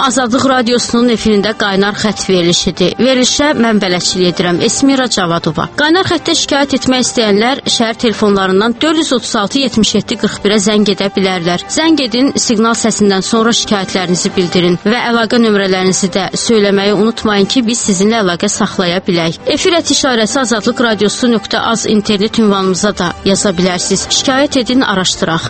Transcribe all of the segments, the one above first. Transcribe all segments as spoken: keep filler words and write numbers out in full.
Azadlıq Radiosunun efirində Qaynar Xətt verilişidir. Verilişə mən bələdçilik edirəm. Esmira Cavadova. Qaynar Xəttə şikayət etmək istəyənlər şəhər telefonlarından dörd yüz otuz altı yetmiş yeddi qırx birə zəng edə bilərlər. Zəng edin, siqnal səsindən sonra şikayətlərinizi bildirin və əlaqə nömrələrinizi də söyləməyi unutmayın ki, biz sizinlə əlaqə saxlaya bilək. Efir ət işarəsi azadlıq radiosu nöqtə az internet ünvanımıza da yaza bilərsiniz. Şikayət edin, araşdıraq.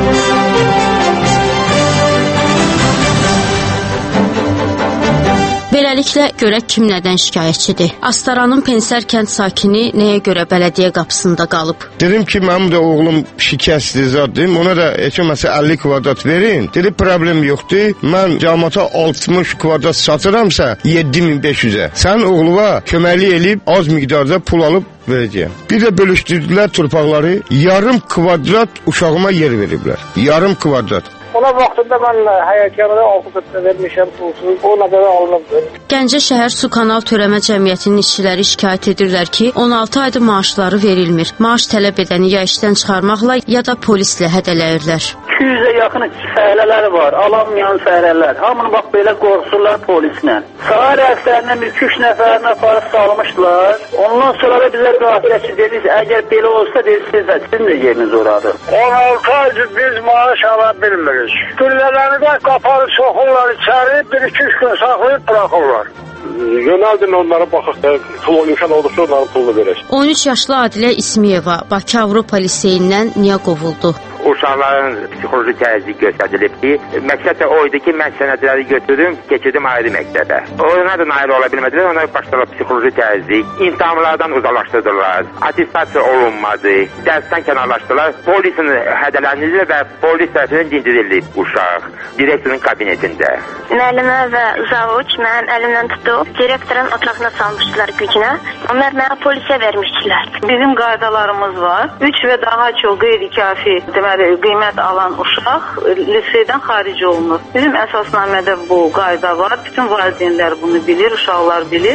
Beləliklə, görək kim nədən şikayətçidir. Astaranın Pensər kənd sakini nəyə görə bələdiyyə qapısında qalıb? Dedim ki, mənim də oğlum şikəstdir zadım, ona da heç olmasa əlli kvadrat verin. Dedi, problem yoxdur, mən cəmaata altmış kvadrat satıramsa yeddi min beş yüzə. Sənin oğluva köməklik eləyib az miqdarda pul alıb verəcəyəm. Bir də bölüşdürdülər torpaqları, yarım kvadrat uşağıma yer veriblər. Yarım kvadrat. Ona vaxtında mən həyətkarda altı qıtda vermişəm pulsuz, o nəzərə alınıb. Gəncə şəhər su kanal törəmə cəmiyyətinin işçiləri şikayət edirlər ki, on altı aydır maaşları verilmir. Maaş tələb edəni ya işdən çıxarmaqla, ya da polislə hədələyirlər. iki yüzə yaxın fəhlələri var, alanmayan fəhlələr. Hamını bax belə qorxurlar polislə. Sahə rəslərindən bir üç nəfərinə aparıb salmışdılar. Ondan sonra da bizə qafiyəçi dediniz, əgər belə olsa deyirsiniz, sizin də yeriniz oradır. on altı aydır biz maaş ala bilmirik. Güllələri də qapalı soxurlar içəri, bir iki üç gün saxlayıb bırakırlar. Yönəldin onlara baxıq da, pul imkan olduqca onların pulunu verək. on üç yaşlı Adilə İsmiyeva Bakı Avropa Liseyindən niyə qovuldu? Uşaqların psixoloji təzyiq göstərilib ki, məqsəd də o idi ki, mən sənədləri götürdüm, keçirdim ayrı məktəbə. Ona da nail ola bilmədilər, ona başladılar psixoloji təzyiq, imtahanlardan uzaqlaşdırdılar, attestasiya olunmadı, dərsdən kənarlaşdılar, polisin hədələnildi və polis tərəfindən dindirildi uşaq, direktorun kabinetində. Müəllimə və zavuç mənim əlimdən tutub, direktorun otağına salmışdılar gücünə, onlar mənə polisə vermişdilər. Bizim qaydalarımız var, üç və daha çox qeyri-kafi deməli, qiymət alan uşaq liseydən xaric olunur. Bizim əsasnamədə bu qayda var, bütün valideynlər bunu bilir, uşaqlar bilir.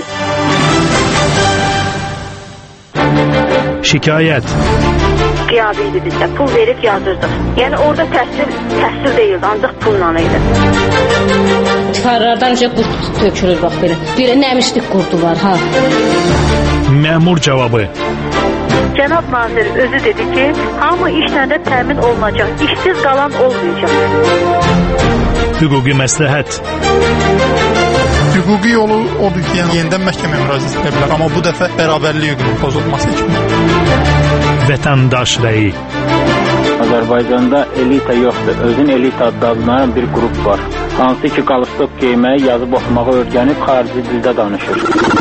Şikayət Qiyabi idi bizdə, pul verib yazırdıq. Yəni orada təhsil, təhsil deyildi, ancaq pulla idi. Çıxarlardan önce qurt tökülür, bax belə. Bir nəmişlik qurdu var, ha. Məmur cavabı Cənab nazir özü dedi ki, hamı işlə də təmin olunacaq, işsiz qalan olmayacaq. Hüquqi məsləhət Hüquqi yolu odur ki, yəni yenidən məhkəməyə müraciət edə bilər, amma bu dəfə bərabərlik hüququnun pozulması üçün. Vətəndaş rəyi Azərbaycanda elita yoxdur, özün elita adlanan bir qrup var. Hansı ki, qalstok geyməyi, yazıb oxumağı öyrənib, xarici dildə danışır.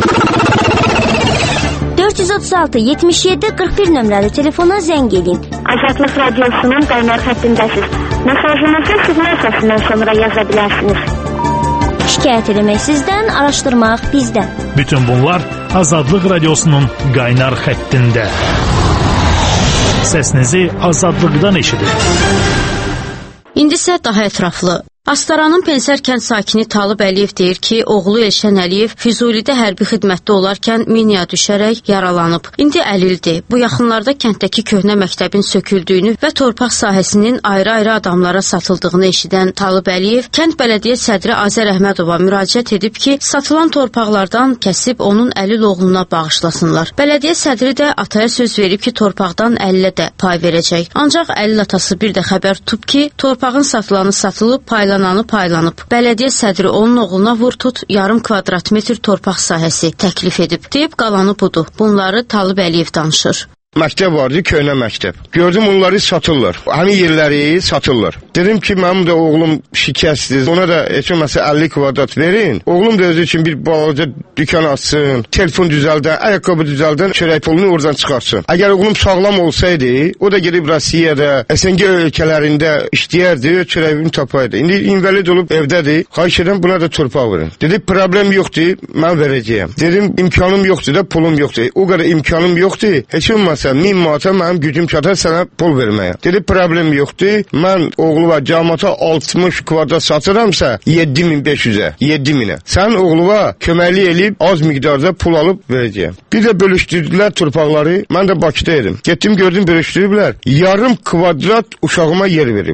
dörd yüz otuz altı yetmiş yeddi qırx bir nömrəli telefona zəng edin. Azadlıq Radiosunun Qaynar Xəttindəsiz. Mesajınızı siqnal səsindən sonra yaza bilərsiniz. Şikayət eləmək sizdən, araşdırmaq bizdən. Bütün bunlar Azadlıq Radiosunun Qaynar Xəttində. Səsinizi azadlıqdan eşidin. İndi isə daha ətraflı. Astaranın Pensər kənd sakini Talib Əliyev deyir ki, oğlu Elşən Əliyev Füzulidə hərbi xidmətdə olarkən minaya düşərək yaralanıb. İndi əlildir. Bu yaxınlarda kənddəki köhnə məktəbin söküldüyünü və torpaq sahəsinin ayrı-ayrı adamlara satıldığını eşidən Talib Əliyev kənd bələdiyyə sədri Azər Əhmədova müraciət edib ki, satılan torpaqlardan kəsib onun əlil oğluna bağışlasınlar. Bələdiyyə sədri də ataya söz verib ki, torpaqdan əlilə də pay verəcək. Ancaq əlil atası bir də xəbər tutub ki, torpağın satılanı satılıb, paylanıb paylanıb. Bələdiyyə sədri onun oğluna vur tut yarım kvadrat metr torpaq sahəsi təklif edib. Deyib qalanı budur. Bunları Talib Əliyev danışır. Məktəb vardı, köhnə məktəb. Gördüm onları satırlar. Həmin yerləri satırlar. Dedim ki, mənim də oğlum şikəstdir. Ona da heç olmasa əlli kvadrat verin. Oğlum da özü üçün bir balaca dükkan açsın, telefon düzəldən, ayaqqabı düzəldən, çörək pulunu oradan çıxartsın. Əgər oğlum sağlam olsaydı, o da gedib Rusiyada, S N G ölkələrində işləyərdi, çörəyini tapaydı. İndi invalid olub evdədir. Xahiş edirəm buna da torpaq verin. Dedi, problem yoxdur, mən verəcəyəm. Dedim, imkanım yoxdur da, pulum yoxdur. O qədər imkanım yoxdur. Heç olmasa min manata mənim gücüm çatar sənə pul verməyə. Dedi, problem yoxdur. Mən oğluva cəmaata altmış kvadrat satıramsa yeddi min beş yüzə, yeddi minə. Sənin oğluva köməklik eləyib az miqdarda pul alıb verəcəyəm. Bir də bölüşdürdülər torpaqları. Mən də Bakıda idim. Getdim, gördüm, bölüşdürüblər. Yarım kvadrat uşağıma yer veriblər.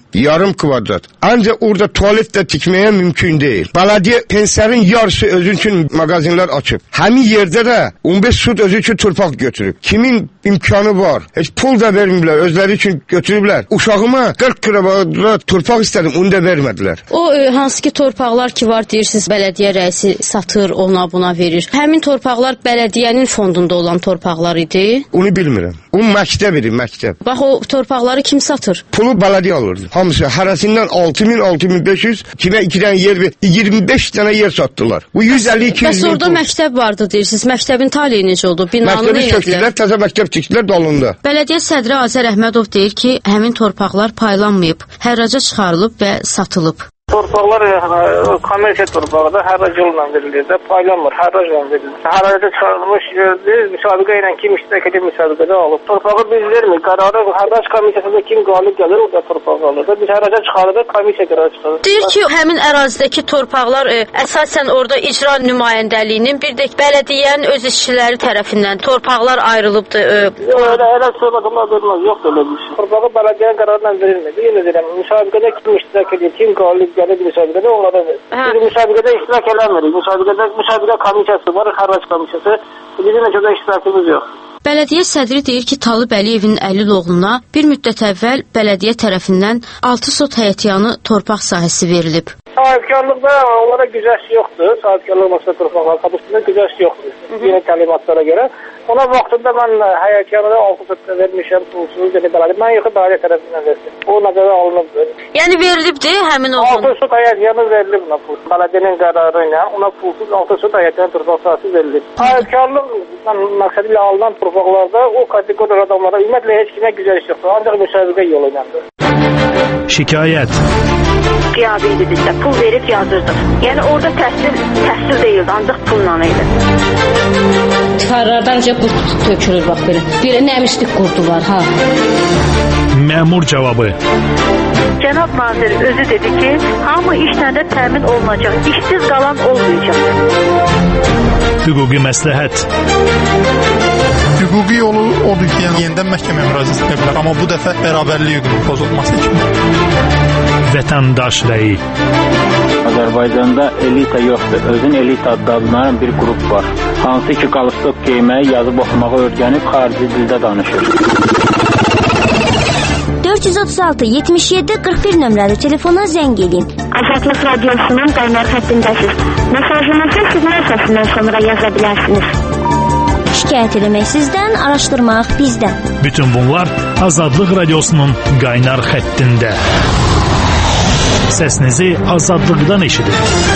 Yarım kvadrat. Ancaq orada tualet də tikməyə mümkün deyil. Belediye pensiyanın yarısı özü üçün magazinlər açıb. Həmin yerdə də on beş sud özü üçün torpaq götürüb. Kimin imkanı var? Heç pul da vermirlər, özləri üçün götürüblər. Uşağıma qırx kvadrat torpaq istədim, onu da vermədilər. O e, hansı ki torpaqlar ki var deyirsiniz, bələdiyyə rəisi satır, ona buna verir. Həmin torpaqlar bələdiyyənin fondunda olan torpaqlar idi? Onu bilmirəm. O məktəb idi, məktəb. Bax o torpaqları kim satır? Pulu bələdiyyə alırdı. Hamısı hərəsindən altı min altı min beş yüz, kimə iki dənə yer ver, iyirmi beş dənə yer satdılar. Bu yüz əlli iki yüz. Bəs orada pul. Məktəb vardı deyirsiniz. Məktəbin taleyi necə oldu? Binanı məktəbi söktülər, təzə məktəb tikdilər dalında. Bələdiyyə sədri Azər Əhmədov deyir ki, həmin torpaqlar paylanmayıb, hərraca çıxarılıb və satılıb. Torpaqlar kommersiya torpağıdır, hərrac yolla verilir də, paylanmır, hərracla verilir. Hərraca çıxarılmış yerdir, müsabiqə ilə kim iştirak edib müsabiqədə alıb. Torpağı biz vermir, qərarı hərrac komissiyasında kim qalib gəlir, o da torpağı alır. Biz hərraca çıxarırıq, komissiya qərarı çıxarır. Deyir ki, həmin ərazidəki torpaqlar e, əsasən orada icra nümayəndəliyinin, bir də bələdiyyənin öz işçiləri tərəfindən torpaqlar ayrılıbdır. E, Öyle, öyle söylədilər, vermez, yoxdur öyle bir şey. Torpağı bələdiyyə qərarla verilmir. Yenə deyirəm, müsabiqədə kim iştirak edir, kim qalib gəlir müsabiqədə, onlara verir. Biz müsabiqədə iştirak eləmirik. Müsabiqədə müsabiqə komissiyası var, hərrac komissiyası. Bizim heç də iştirakımız yox. Bələdiyyə sədri deyir ki, Talib Əliyevin Əlil oğluna bir müddət əvvəl bələdiyyə tərəfindən altı sot həyətyanı torpaq sahəsi verilib. Sahibkarlıqda onlara güzəşt yoxdur. Sahibkarlıq məsələ torpaqlar qabısında güzəşt yoxdur. Yeni təlimatlara görə. Ona vaxtında mən həyətyanı altı sot vermişəm, pulsuz, yəni bələdiyyə. Mən yoxu bələdiyyə tərəfindən verdim. O nəzərə alınıb. Yəni verilibdir həmin oğlun? altı sot həyətyanı verilib ona pulsuz. Bələdiyyənin qərarı ilə ona pulsuz altı sot həyətyanı torpaq sahəsi verilib. Sahibkarlıq məqsədi ilə alınan torpaqlarda o kateqoriya adamlara ümumiyyətlə heç kimə güzəşt yoxdur. Ancaq müsabiqə yolu iləndir. Şikayət. Qiyabi idi bizdə, pul verib yazırdıq. Yəni orada təhsil, təhsil deyildi, ancaq pulla idi. Tıxarlardan qurd tökülür bax belə. Belə nəmişlik qurdu var, ha. Məmur cavabı. Cənab nazir özü dedi ki, hamı işlə də təmin olunacaq, işsiz qalan olmayacaq. Hüquqi məsləhət. Hüquqi yolu odur ki, yəni yenidən məhkəməyə müraciət edə bilər, amma bu dəfə bərabərlik hüququnun pozulması üçün. Vətəndaş rəyi. Azərbaycanda elita yoxdur. Özün elita adlanan bir qrup var. Hansı ki, qalstok geyməyi, yazıb oxumağı öyrənib xarici dildə danışır. dörd yüz otuz altı yetmiş yeddi qırx bir nömrəli telefona zəng edin. Azadlıq Radiosunun qaynar xəttindəsiz. Mesajınızı sizin əsasından sonra yaza bilərsiniz. Şikayət eləmək sizdən, araşdırmaq bizdən. Bütün bunlar Azadlıq Radiosunun qaynar xəttində. Səsinizi azadlıqdan eşidin.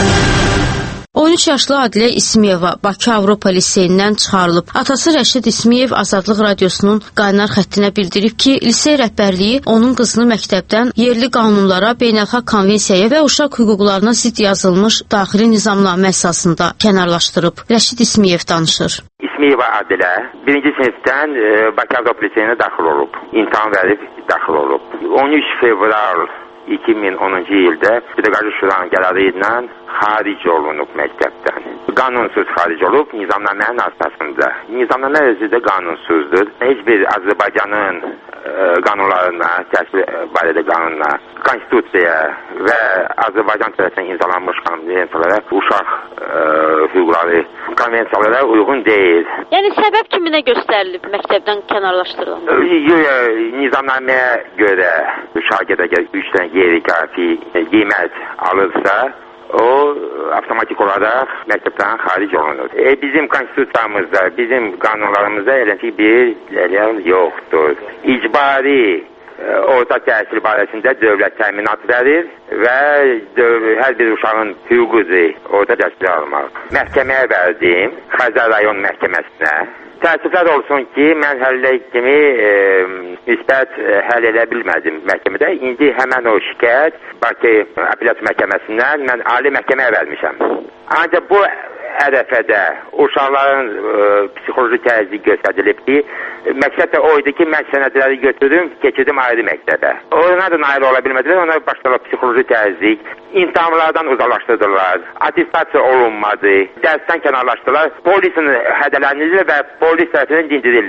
on üç yaşlı Adilə İsmiyeva Bakı Avropa Liseyindən çıxarılıb. Atası Rəşid İsmiyev Azadlıq Radiosunun qaynar xəttinə bildirib ki, lisey rəhbərliyi onun qızını məktəbdən yerli qanunlara, beynəlxalq konvensiyaya və uşaq hüquqlarına zidd yazılmış daxili nizamnamə əsasında kənarlaşdırıb. Rəşid İsmiyev danışır. İsmiyeva Adilə birinci sinifdən e, Bakı Avropa Liseyinə daxil olub. İmtahan verib daxil olub. on üç fevral iki min onuncu ildə Pedaqoji Şuranın qərarı ilə xaric olunub məktəbdən. Qanunsuz xaric olub nizamnamənin əsasında. Nizamnamə özü də qanunsuzdur. Heç bir Azərbaycanın e, qanunlarına, təhsil barədə qanununa, konstitusiyaya və Azərbaycan tərəfindən imzalanmış konvensiyalara, uşaq e, hüquqları konvensiyalara uyğun deyil. Yəni səbəb kiminə göstərilib məktəbdən kənarlaşdırılan? Nizamnaməyə görə şagirdə üç dənə qeyri-kafi qiymət alırsa, o avtomatik olaraq məktəbdən xaric olunur. E, bizim konstitusiyamızda, bizim qanunlarımızda elə bir yer yoxdur. İcbari e, orta təhsil barəsində dövlət təminat verir və hər bir uşağın hüququdur orta təhsil almaq. Məhkəməyə verdim, Xəzər rayon məhkəməsinə. Təəssüflər olsun ki, mən həllə kimi e, nisbət e, həll edə bilmədim məhkəmədə. İndi həmən o şikayət Bakı Apellyasiya Məhkəməsindən mən ali məhkəməyə vermişəm. Ancaq bu ərəfədə uşaqların e, psixoloji təzyiq göstərilib ki, məqsəd də o idi ki, mən sənədləri götürdüm, keçirdim ayrı məktəbə. Ona da nail ola bilmədilər, ona başladı psixoloji təzyiq, imtahanlardan uzaqlaşdırdılar, attestasiya olunmadı, dərsdən kənarlaşdılar, polisin hədələnildi və polis tərəfindən dindirilib.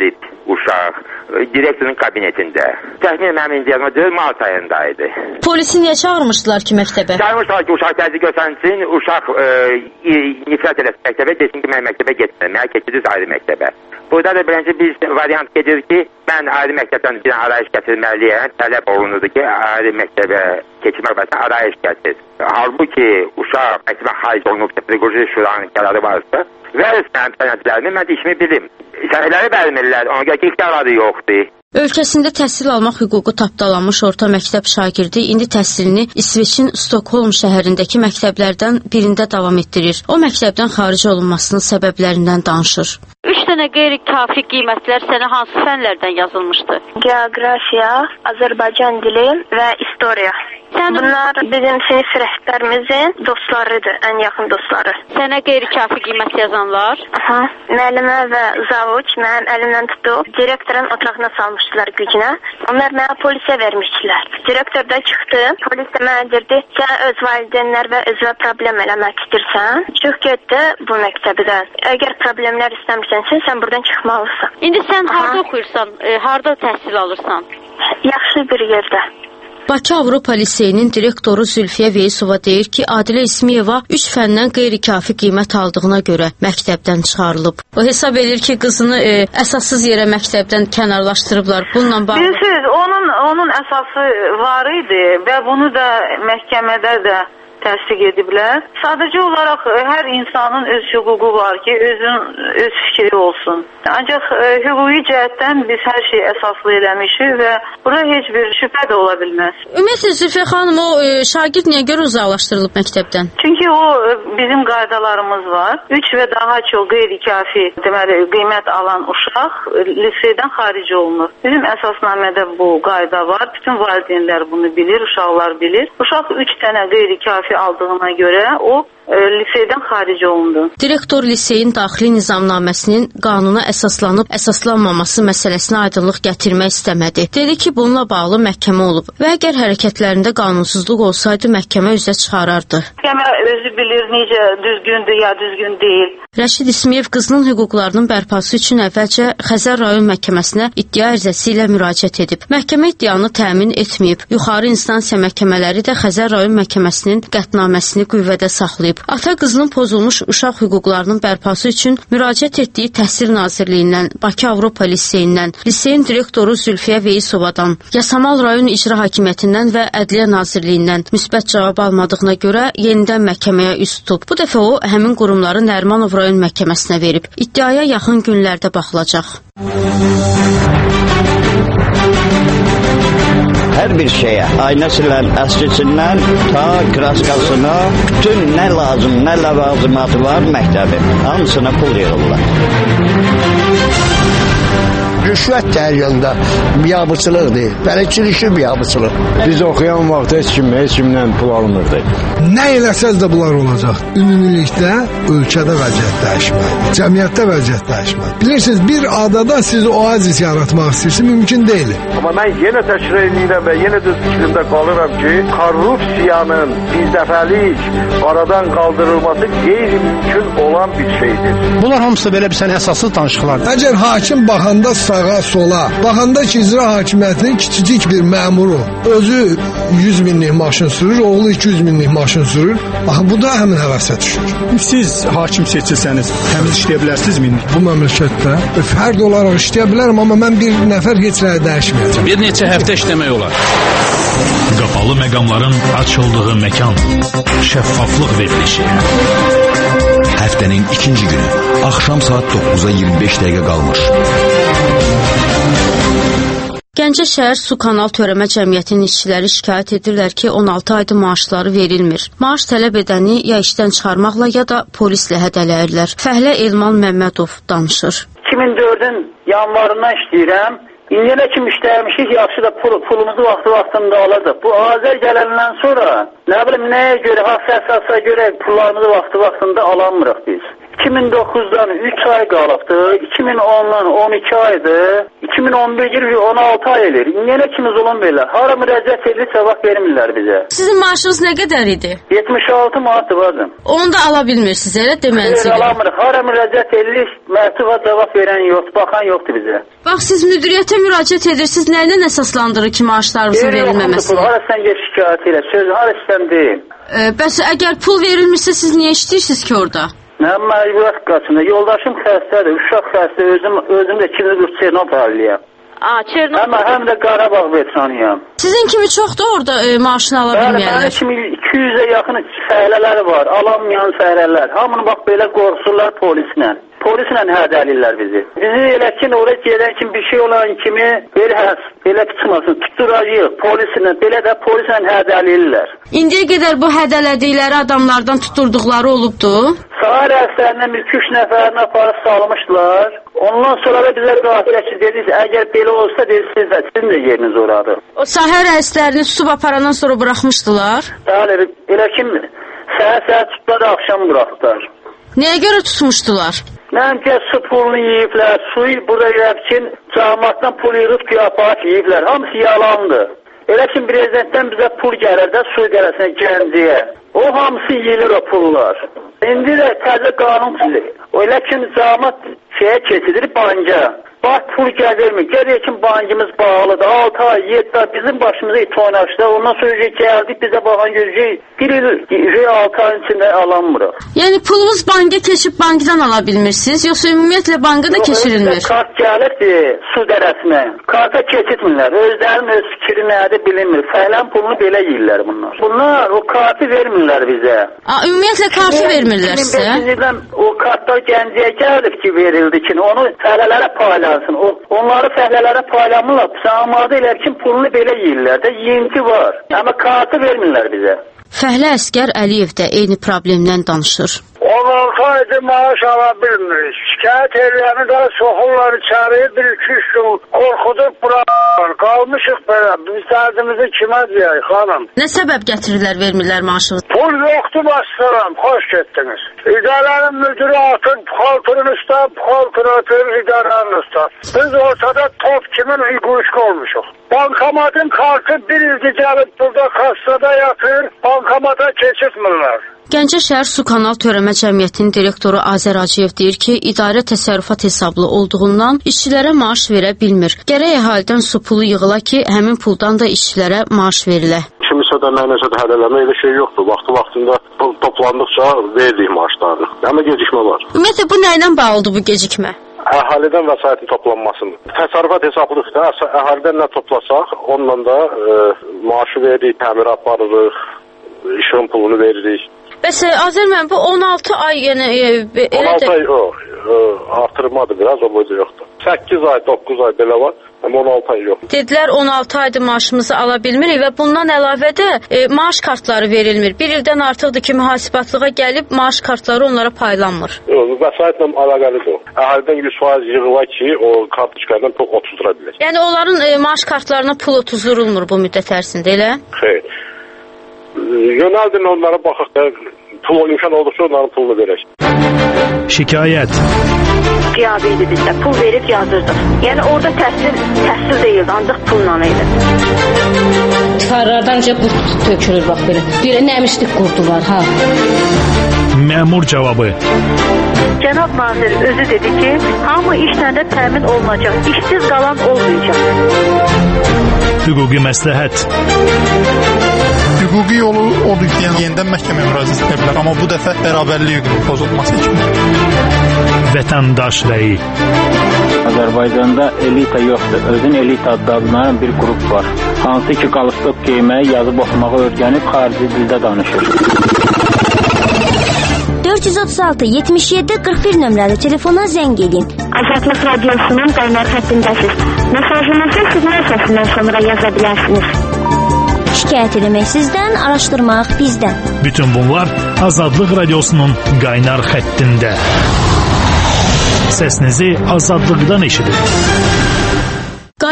uşaq direktorun kabinetində. Təxminən mənim indiyəmə mart ayındaydı. Polisi niyə çağırmışdılar ki məktəbə? Çağırmışdılar ki, uşaq təzyiq göstərsin, uşaq e, nifrət eləsin məktəbə, desin ki, mən məktəbə getmirəm, mənə keçirdiniz ayrı məktəbə. Burada da birinci bir variant gedir ki, mən ayrı məktəbdən bir arayış gətirməliyəm, tələb olunurdu ki, ayrı məktəbə keçmək başına arayış gətir. Halbuki uşaq məktəbə xaric olunub, pedaqoji şuranın qərarı varsa, verirsən sənədlərini, mən də işimi bilim. Sənədləri vermirlər, ona görə ki, ixtiyaları yoxdur. Ölkəsində təhsil almaq hüququ tapdalanmış orta məktəb şagirdi indi təhsilini İsveçin Stokholm şəhərindəki məktəblərdən birində davam etdirir. O məktəbdən xaric olunmasının səbəblərindən danışır. Üç dənə qeyri-kafi qiymətlər sənə hansı fənlərdən yazılmışdı? Geografiya, Azərbaycan dili və istoriya. Sən... Bunlar bizim sinif rəhbərimizin dostlarıdır, ən yaxın dostları. Sənə qeyri-kafi qiymət yazanlar? Aha, müəllimə və zavuç mənim əlimdən tutub direktorun oturağına salmışdılar gücünə. Onlar mənə polisə vermişdilər. Direktor da çıxdı, polis də mənə dedi, sən öz valideynlər və özünə problem eləmək istəyirsən, çıx getdi bu məktəbdən. Əgər problemlər istəmirsənsə, sən buradan çıxmalısan. İndi sən Aha. harada oxuyursan, e, harada təhsil alırsan? Yaxşı bir yerdə. Bakı Avropa Liseyinin direktoru Zülfiyə Veysova deyir ki, Adilə İsmiyeva üç fəndən qeyri-kafi qiymət aldığına görə məktəbdən çıxarılıb. O hesab edir ki, qızını e, əsassız yerə məktəbdən kənarlaşdırıblar. Bununla bağlı. Bilirsiniz, onun onun əsası var idi və bunu da məhkəmədə də təsdiq ediblər. Sadəcə olaraq hər insanın öz hüququ var ki, özün öz fikri olsun. Ancaq e, hüquqi cəhətdən biz hər şeyi əsaslı eləmişik və bura heç bir şübhə də ola bilməz. Ümumiyyətlə Zülfiyə xanım, o e, şagird niyə görə uzaqlaşdırılıb məktəbdən? Çünki o e, bizim qaydalarımız var. Üç və daha çox qeyri-kafi deməli qiymət alan uşaq e, liseydən xaric olunur. Bizim əsasnamədə bu qayda var. Bütün valideynlər bunu bilir, uşaqlar bilir. Uşaq üç dənə qeyri-kafi aldığına görə o e, liseydən xaric olundu. Direktor liseyin daxili nizamnaməsinin qanuna əsaslanıb əsaslanmaması məsələsinə aydınlıq gətirmək istəmədi. Dedi ki, bununla bağlı məhkəmə olub və əgər hərəkətlərində qanunsuzluq olsaydı məhkəmə üzrə çıxarardı. Məhkəmə özü bilir necə düzgündür ya düzgün deyil. Rəşid İsmiyev qızının hüquqlarının bərpası üçün əvvəlcə Xəzər rayon məhkəməsinə iddia ərizəsi ilə müraciət edib. Məhkəmə iddianı təmin etməyib. Yuxarı instansiya məhkəmələri də Xəzər rayon məhkəməsinin qətnaməsini qüvvədə saxlayıb. Ata qızının pozulmuş uşaq hüquqlarının bərpası üçün müraciət etdiyi Təhsil Nazirliyindən, Bakı Avropa Liseyindən, liseyin direktoru Zülfiyə Veysovadan, Yasamal rayon icra hakimiyyətindən və Ədliyyə Nazirliyindən müsbət cavab almadığına görə yenidən məhkəməyə üz tutub. Bu dəfə o, həmin qurumları Nərimanov rayon məhkəməsinə verib. İddiaya yaxın günlərdə baxılacaq. Hər bir şeyə, aynəsindən, əskisindən, ta kraskasına, bütün nə lazım, nə ləvazimatı var məktəbi, hamısına pul yığırlar. Rüşvət dərganda biabıçılıqdır, bələdçilikli biabıçılıq. Biz oxuyan vaxt heç kim, heç kimdən pul almırdı. Nə eləsəz də bunlar olacaq. Ümumilikdə ölkədə vəziyyət dəyişməlidir, cəmiyyətdə vəziyyət dəyişməlidir. Bilirsiniz, bir adada siz oazis yaratmaq istəyirsiniz, mümkün deyil. Amma mən yenə təkrar edirəm və yenə də fikrimdə qalıram ki, korrupsiyanın birdəfəlik aradan qaldırılması qeyri-mümkün olan bir şeydir. Bunlar hamısı belə bir sənə əsassız danışıqlardır. Əgər hakim baxanda sağa sola, baxanda ki, icra hakimiyyətinin kiçicik bir məmuru özü yüz minlik maşın sürür, oğlu iki yüz minlik maşın sürür. Baxın, bu da həmin həvəsə düşür. Siz hakim seçilsəniz, təmiz işləyə bilərsiniz mi? Bu məmləkətdə fərd olaraq işləyə bilərəm, amma mən bir nəfər heç nəyə dəyişməyəcəm. Bir neçə həftə işləmək olar. Qapalı məqamların açıldığı məkan. Şəffaflıq verilişi. Həftənin ikinci günü, axşam saat doqquza iyirmi beş dəqiqə qalmış. Gəncə şəhər Su Kanal Törəmə Cəmiyyətinin işçiləri şikayət edirlər ki, on altı aydır maaşları verilmir. Maaş tələb edəni ya işdən çıxarmaqla, ya da polislə hədələyirlər. Fəhlə Elman Məmmədov danışır. iki min dördün yanvarından işləyirəm. İndiyənə kim işləyirmişik, yaxşı da pul, pulumuzu vaxtı-vaxtında alırdıq. Bu Azər gələndən sonra, nə bilim, nəyə görə, haqq əsasa görə pullarımızı vaxtı-vaxtında alamırıq biz. iki min doqquzdan üç ay qalıbdı, iki min ondan on iki aydır, iki min on bir girir on altı ay elir. Yenə kimi zulum verirlər. Hara müraciət edir, cavab vermirlər bizə. Sizin maaşınız nə qədər idi? yetmiş altı manatdır bacım. Onu da ala bilmirsiniz, elə deməlisiniz. Xeyr, alamırıq. Hara müraciət edir, mərtuba cavab verən yoxdur, baxan yoxdur bizə. Bax, siz müdiriyyətə müraciət edirsiniz, nə ilə əsaslandırır ki, maaşlarınızın verilməməsini? Hara sən gel şikayət elə, söz hara sən deyim. E, bəs əgər pul verilmirsə, siz niyə işləyirsiniz ki orada? Mən məcburiyyət qaçında, yoldaşım xəstədir, uşaq xəstə, özüm, özüm də ikinci qurs Çernobıl əliyəm. Həm, həm də Qarabağ veteranıyam. Sizin kimi çoxdur orada e, maaşını ala bilməyənlər? Mənim kimi iki yüzə yaxın fəhlələri var, alamayan fəhlələr. Hamını bax belə qorxurlar polislə. Polislə hədəlirlər bizi. Bizi elə ki, oraya gedən kimi bir şey olan kimi belə həs, belə çıxmasın, tutturacaq polislə, belə də polislə hədəlirlər. İndiyə qədər bu hədələdikləri adamlardan tuturduqları olubdur? Sahar ərsərindən bir üç nəfərini aparıb salmışdılar. Ondan sonra da bizə qafiyəçi dediniz, əgər belə olsa deyirsiniz də sizin də yeriniz oradır. O sahər ərslərini tutub aparandan sonra buraxmışdılar? Bəli, elə ki, səhər-səhər tutdular, axşam buraxdılar. Nəyə görə tutmuşdular? Mənim ki, su pulunu yiyiblər, suyu burada yiyib ki, cəmatdan pul yiyib ki, aparat yiyiblər. Hamısı yalandır. Elə ki, prezidentdən bizə pul gəlir də su gələsinə Gəncəyə. O hamısı yiyilir o pullar. İndi də təzə qanun çizilir. O elə ki, cəmat şeye keçidir banka. Bax pul gəlirmi? Gəlir ki, bankımız bağlıdır. altı ay, yeddi ay bizim başımıza it oynaşdı. Ondan sonra gəldik bizə baxan gözü bir il altı ayın içində alanmırıq. Yəni pulunuz banka keçib bankdan ala bilmirsiniz, yoxsa ümumiyyətlə banka da keçirilmir? Yox, kart gəlirdi su dərəsinə. Karta keçitmirlər. Özlərinin öz fikri nədir bilinmir. Fəhlənin pulunu belə yiyirlər bunlar. Bunlar o kartı vermirlər bizə. A, ümumiyyətlə kartı vermirlərsə? iki min beşinci ildən o kartlar Gəncəyə gəlib ki, verildi ki, onu fəhlələrə paylansın. O, onları fəhlələrə paylamırlar. Samadə elə ki, pulunu belə yiyirlər də, yiyinti var. Amma kartı vermirlər bizə. Fəhlə Əsgər Əliyev də eyni problemdən danışır. on altı aydır maaş ala bilmirik. Şikayət eləyəni də soxurlar içəri, bir iki üç gün qorxudub bırakırlar. Qalmışıq belə, biz dərdimizi kimə deyək, xanım? Nə səbəb gətirirlər, vermirlər maaşını? Pul yoxdur başlarım, xoş getdiniz. İdarənin müdürü atın, puxaltının üstə, puxaltını ötürür idarənin üstə. Biz ortada top kimin hüquq olmuşuq. Bankamatın kartı bir ildir gəlib burada kassada yatır, bankamata keçirtmirlər. Gəncə şəhər Su Kanal Törəmə Cəmiyyətinin direktoru Azər Hacıyev deyir ki, idarə təsərrüfat hesablı olduğundan işçilərə maaş verə bilmir. Gərək əhalidən su pulu yığıla ki, həmin puldan da işçilərə maaş verilə. Kimisə də mənəsə də hədələmə elə şey yoxdur. Vaxtı vaxtında toplandıqca verdik maaşlarını. Amma gecikmə var. Ümumiyyətlə bu nə ilə bağlıdır bu gecikmə? Əhalidən vəsaitin toplanmasıdır. Təsərrüfat hesablıqda əhalidən nə toplasaq, onunla da e, maaşı veririk, təmir aparırıq, işin pulunu veririk. Bəs Azər müəllim, bu on altı ay yəni e, on altı ay yox, e, artırmadır biraz, o boyda yoxdur. səkkiz ay, doqquz ay belə var, amma on altı ay yox. Dedilər on altı aydır maaşımızı ala bilmirik və bundan əlavə də e, maaş kartları verilmir. Bir ildən artıqdır ki, mühasibatlığa gəlib maaş kartları onlara paylanmır. Yox, vəsaitlə əlaqəlidir o. Əhalidən yüz faiz yığıla ki, o kartçıqlardan pul otuzdıra bilir. Yəni onların e, maaş kartlarına pul otuzdurulmur bu müddət ərzində, elə? Xeyr. Yönəldin onlara baxaq da pul imkan olursa onların pulunu verək. Şikayət. Qiyabi idi bizdə, pul verib yazırdıq. Yəni orada təhsil, təhsil deyildi, ancaq pulla idi. Tifarlardan önce qurd tökülür bax belə. Deyirə nəmişlik qurdu var, ha. Məmur cavabı. Cənab nazir özü dedi ki, hamı işlə də təmin olunacaq, işsiz qalan olmayacaq. Hüquqi məsləhət. Hüquqi yolu odur ki, yəni yenidən məhkəməyə müraciət edə bilər, amma bu dəfə bərabərlik hüququnun pozulması kimi. Vətəndaş rəyi. Azərbaycanda elita yoxdur. Özün elita adlanan bir qrup var. Hansı ki qalstok geyməyi, yazıb oxumağı öyrənib xarici dildə danışır. dörd yüz otuz altı yetmiş yeddi qırx bir nömrəli telefona zəng edin. Azadlıq radiosunun qaynar xəttindəsiz. Mesajınızı siqnal səsindən sonra yaza bilərsiniz. Şikayət eləmək sizdən, araşdırmaq bizdən. Bütün bunlar Azadlıq radiosunun qaynar xəttində. Səsinizi azadlıqdan eşidin.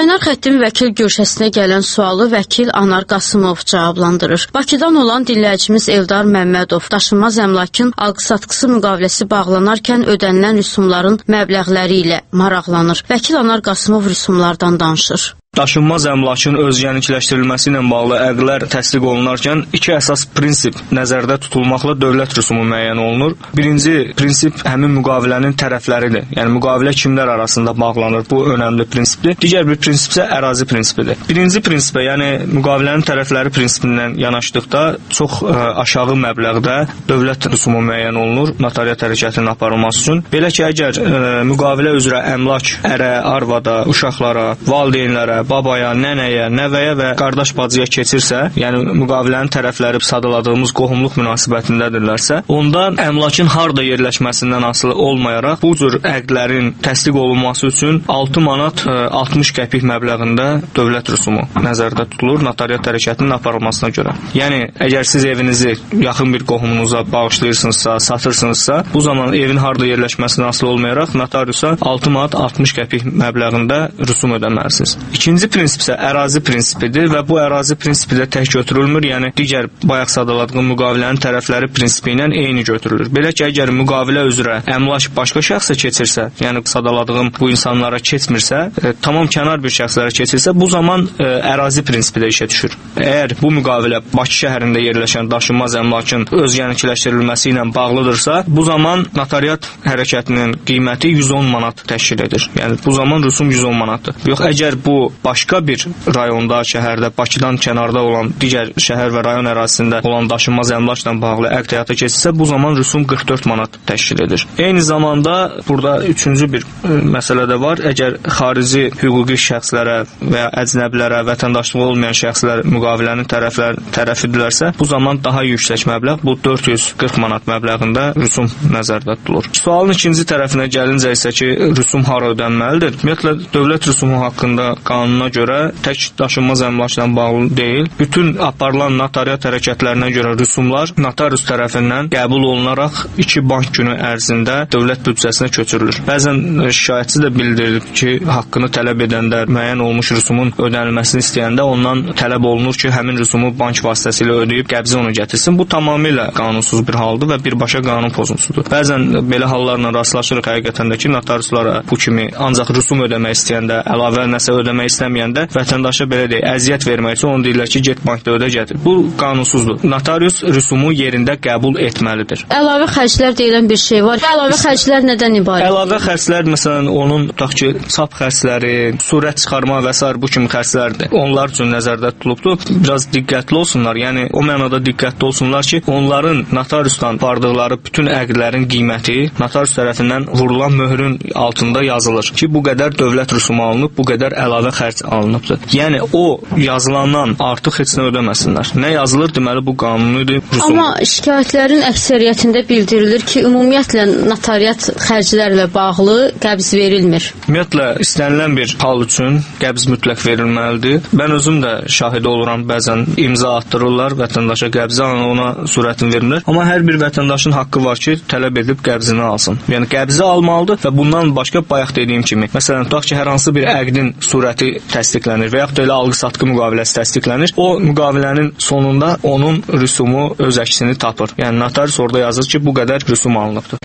Qaynar xəttin vəkil görüşəsinə gələn sualı vəkil Anar Qasımov cavablandırır. Bakıdan olan dinləyicimiz Eldar Məmmədov daşınmaz əmlakın alqı-satqısı müqaviləsi bağlanarkən ödənilən rüsumların məbləğləri ilə maraqlanır. Vəkil Anar Qasımov rüsumlardan danışır. Daşınmaz əmlakın özgənikləşdirilməsi ilə bağlı əqdlər təsdiq olunarkən iki əsas prinsip nəzərdə tutulmaqla dövlət rüsumu müəyyən olunur. Birinci prinsip həmin müqavilənin tərəfləridir. Yəni müqavilə kimlər arasında bağlanır? Bu önəmli prinsipdir. Digər bir prinsip isə ərazi prinsipidir. Birinci prinsipə, yəni müqavilənin tərəfləri prinsipindən yanaşdıqda çox ə, aşağı məbləğdə dövlət rüsumu müəyyən olunur notariat hərəkətinin aparılması üçün. Belə ki, əgər ə, müqavilə üzrə əmlak ərə, arvada, uşaqlara, valideynlərə, babaya, nənəyə, nəvəyə və qardaş bacıya keçirsə, yəni müqavilənin tərəfləri sadaladığımız qohumluq münasibətindədirlərsə, onda əmlakın harda yerləşməsindən asılı olmayaraq bu cür əqdlərin təsdiq olunması üçün altı manat altmış qəpik məbləğində dövlət rüsumu nəzərdə tutulur notariat hərəkətinin aparılmasına görə. Yəni əgər siz evinizi yaxın bir qohumunuza bağışlayırsınızsa, satırsınızsa, bu zaman evin harda yerləşməsindən asılı olmayaraq notariusa altı manat altmış qəpik məbləğində rüsum ödəməlisiniz. İkinci prinsip isə ərazi prinsipidir və bu ərazi prinsipi də tək götürülmür, yəni digər bayaq sadaladığım müqavilənin tərəfləri prinsipi ilə eyni götürülür. Belə ki, əgər müqavilə üzrə əmlak başqa şəxsə keçirsə, yəni sadaladığım bu insanlara keçmirsə, e, tamam kənar bir şəxslərə keçirsə, bu zaman e, ərazi prinsipi də işə düşür. Əgər bu müqavilə Bakı şəhərində yerləşən daşınmaz əmlakın özgənikləşdirilməsi ilə bağlıdırsa, bu zaman notariat hərəkətinin qiyməti yüz on manat təşkil edir. Yəni bu zaman rüsum yüz on manatdır. Yox, əgər bu başqa bir rayonda, şəhərdə, Bakıdan kənarda olan digər şəhər və rayon ərazisində olan daşınmaz əmlakla bağlı əqd həyata keçirsə, bu zaman rüsum qırx dörd manat təşkil edir. Eyni zamanda burada üçüncü bir ə, məsələ də var. Əgər xarici hüquqi şəxslərə və ya əcnəbilərə, vətəndaşlığı olmayan şəxslər müqavilənin tərəflər tərəfidirlərsə, bu zaman daha yüksək məbləğ, bu dörd yüz qırx manat məbləğində rüsum nəzərdə tutulur. Sualın ikinci tərəfinə gəlincə isə ki, rüsum hara ödənməlidir? Ümumiyyətlə dövlət rüsumu haqqında qanuna görə tək daşınmaz əmlakla bağlı deyil, bütün aparılan notariat hərəkətlərinə görə rüsumlar notarius tərəfindən qəbul olunaraq iki bank günü ərzində dövlət büdcəsinə köçürülür. Bəzən şikayətçi də bildirir ki, haqqını tələb edəndə müəyyən olmuş rüsumun ödənilməsini istəyəndə ondan tələb olunur ki, həmin rüsumu bank vasitəsilə ödəyib qəbzi onu gətirsin. Bu tamamilə qanunsuz bir haldır və birbaşa qanun pozuntusudur. Bəzən belə hallarla rastlaşırıq həqiqətən də ki, notariuslara bu kimi ancaq rüsum ödəmək istəyəndə, əlavə nəsə ödəmək istəməyəndə vətəndaşa belə deyək, əziyyət vermək üçün onu deyirlər ki, get bankda ödə gətir. Bu qanunsuzdur. Notarius rüsumu yerində qəbul etməlidir. Əlavə xərclər deyilən bir şey var. Əlavə xərclər nədən ibarət? Əlavə xərclər məsələn onun tutaq ki, çap xərcləri, surət çıxarma və sair bu kimi xərclərdir. Onlar üçün nəzərdə tutulubdur. Biraz diqqətli olsunlar. Yəni o mənada diqqətli olsunlar ki, onların notariusdan apardıqları bütün əqdlərin qiyməti notarius tərəfindən vurulan möhrün altında yazılır ki, bu qədər dövlət rüsumu alınıb, bu qədər əlavə xərc alınıbdır. Yəni o yazılandan artıq heç nə ödəməsinlər. Nə yazılır, deməli bu qanunidir, rüsumdur. Amma şikayətlərin əksəriyyətində bildirilir ki, ümumiyyətlə notariat xərclərlə bağlı qəbz verilmir. Ümumiyyətlə istənilən bir hal üçün qəbz mütləq verilməlidir. Mən özüm də şahid oluram, bəzən imza atdırırlar vətəndaşa qəbzi, ona surətini vermirlər. Amma hər bir vətəndaşın haqqı var ki, tələb edib qəbzini alsın. Yəni qəbzi almalıdır və bundan başqa bayaq dediyim kimi, məsələn, tutaq ki, hər hansı bir əqdin surəti təsdiqlənir və yaxud da elə alqı-satqı müqaviləsi təsdiqlənir. O müqavilənin sonunda onun rüsumu öz əksini tapır. Yəni notarius orada yazır ki, bu qədər rüsum alınıbdır.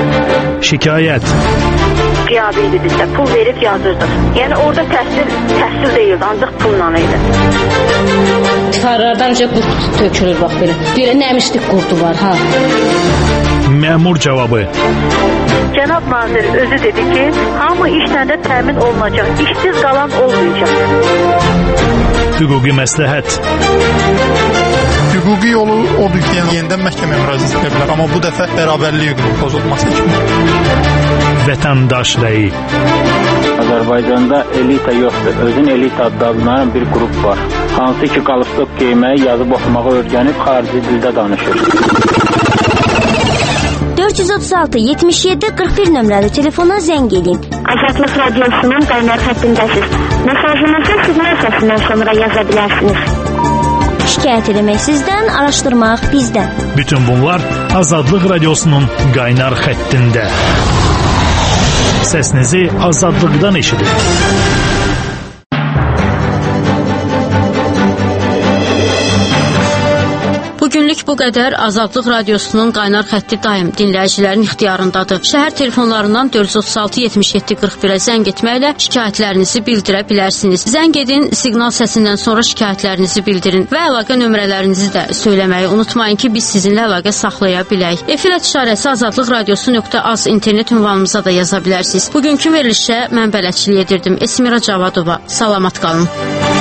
Şikayət. Qiyabi idi bizdə, pul verib yazırdıq. Yəni orada təhsil, təhsil deyildi, ancaq pulla idi. Tarlardan önce qurd tökülür bax belə. Belə nəmişlik qurdu var, ha. Məmur cavabı. Cənab nazir özü dedi ki, hamı işlə də təmin olunacaq, işsiz qalan olmayacaq. Hüquqi məsləhət. Hüquqi yolu odur ki, yəni yenidən məhkəməyə müraciət edə bilər, amma bu dəfə bərabərlik hüququnun pozulması kimi. Vətəndaş rəyi. Azərbaycanda elita yoxdur. Özün elita adlanan bir qrup var. Hansı ki, qalstok geyməyi, yazıb oxumağı öyrənib xarici dildə danışır. dörd yüz otuz altı yetmiş yeddi qırx bir nömrəli telefona zəng edin. Azadlıq radiosunun qaynar xəttindəsiz. Mesajınızı siqnal səsindən sonra yaza bilərsiniz. Şikayət eləmək sizdən, araşdırmaq bizdən. Bütün bunlar Azadlıq radiosunun qaynar xəttində. Səsinizi azadlıqdan eşidin. Bugünlük bu qədər. Azadlıq Radiosunun qaynar xətti daim dinləyicilərin ixtiyarındadır. Şəhər telefonlarından dörd otuz altı yetmiş yeddi qırx birə zəng etməklə şikayətlərinizi bildirə bilərsiniz. Zəng edin, siqnal səsindən sonra şikayətlərinizi bildirin və əlaqə nömrələrinizi də söyləməyi unutmayın ki, biz sizinlə əlaqə saxlaya bilək. Efir işarəsi azadlıq radiosu nöqtə az internet ünvanımıza da yaza bilərsiniz. Bugünkü verilişə mən bələdçilik edirdim. Esmira Cavadova. Salamat qalın.